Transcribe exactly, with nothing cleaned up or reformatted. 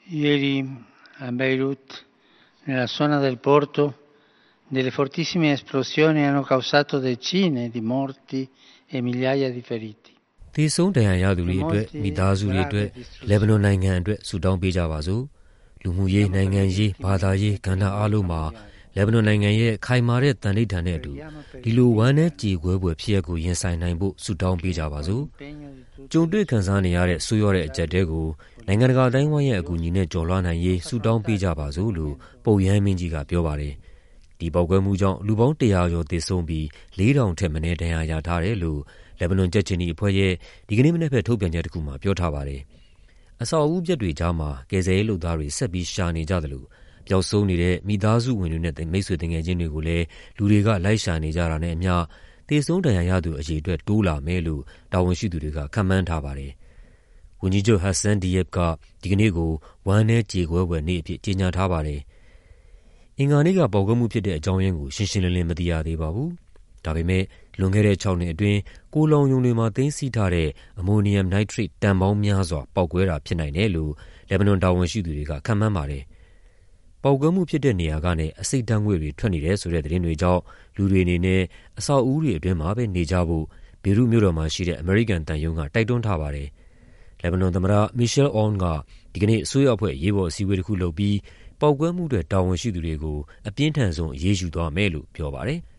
Ieri a Beirut, nella zona del porto, delle fortissime esplosioni hanno causato decine di morti e migliaia di feriti. သေဆုံးဒဏ်ရာရသူတွေအတွက်မိသားစုတွေအတွက်လက်ဘနွန်နိုင်ငံအတွက်ဆုတောင်းပေးကြပါစို့လူမှုရေးနိုင်ငံရေးဘာသာရေးကဏ္ဍအားလုံးမှာလက်ဘနွန်နိုင်ငံရဲ့ခိုင်မာတဲ့တန်ဋိဌာန်နဲ့အတူဒီလိုဝမ်းနည်းကြေကွဲပွဲဖြစ်ရပ်ကိုရင်ဆိုင်နိုင်ဖို့ဆုတောင်းပေးကြပါစို့ကြုံတွေ့ခံစားနေရတဲ့ဆိုးရွားတဲ့အကြက်တဲကိုနိုင်ငံတကာတိုင်းဝိုင်းရဲ့အကူအညီနဲ့ကျော်လွှားနိုင်ရေးဆုတောင်းပေးကြပါစို့လို့ပုပ်ရဟန်းမင်းကြီးကပြောပါတယ်ဒီပေါက်ကွဲမှုကြောင့်လူပေါင်းတရာကျော်သေဆုံးပြီးလေးထောင်ထက်မနည်းဒဏ်ရာရထားတယ်လို့လက်ဘနွန်ကြက်ချင်ဒီအဖွဲ့ရဲ့ဒီကနေ့မနေ့ဖက်ထုတ်ပြန်ချက်တစ်ခုမှာပြောထားပါတယ်။အဆောက်အဦပြက်တွေကြားမှာကယ်ဆယ်ရေးလုပ်သားတွေဆက်ပြီးရှာနေကြတယ်လို့ပျောက်ဆုံးနေတဲ့မိသားစုဝင်တွေနဲ့မိတ်ဆွေတငယ်ချင်းတွေကိုလည်းလူတွေကလိုက်ရှာနေကြတာနဲ့အမျှသေဆုံးဒဏ်ရာရသူအရေအတွက်တိုးလာမယ်လို့တာဝန်ရှိသူတွေကခန့်မှန်းထားပါတယ်။ဝန်ကြီးချုပ်ဟတ်ဆန်ဒီယပ်ကဒီကနေ့ကိုဝမ်းနည်းကြေကွဲပွဲနေ့အဖြစ်ကြေညာထားပါတယ်။အင်္ဂါနေ့ကပေါက်ကွဲမှုဖြစ်တဲ့အကြောင်းရင်းကိုရှင်းရှင်းလင်းလင်းမသိရသေးပါဘူး။ဒါပေမဲ့လွန်ခဲ့တဲ့ခြောက်နှစ်အတွင်းကိုလောင်ရုံတွေမှာသိမ်းဆည်းထားတဲ့အမိုနီယမ်နိုက်ထရိတ်တန်ပေါင်းများစွာပေါက်ကွဲတာဖြစ်နိုင်တယ်လို့လက်ဘနွန်တာဝန်ရှိသူတွေကခန့်မှန်းပါတယ်။ပေါက်ကွဲမှုဖြစ်တဲ့နေရာကနေအဆိပ်ဓာတ်ငွေ့တွေထွက်နေတယ်ဆိုတဲ့သတင်းတွေကြောင့်လူတွေအနေနဲ့အဆောက်အဦတွေအတွင်းမှာပဲနေကြဖို့ဘေရွတ်မြို့တော်မှာရှိတဲ့အမေရိကန်တန်ယုံကတိုက်တွန်းထားပါတယ်။လက်ဘနွန်သမ္မတမီရှယ်အွန်ကဒီကနေ့အစိုးရအဖွဲ့ရေးပေါ်အစည်းအဝေးတစ်ခုလုပ်ပြီးပေါက်ကွဲမှုတွေတာဝန်ရှိသူတွေကိုအပြင်းထန်ဆုံးအရေးယူသွားမယ်လို့ပြောပါတယ်။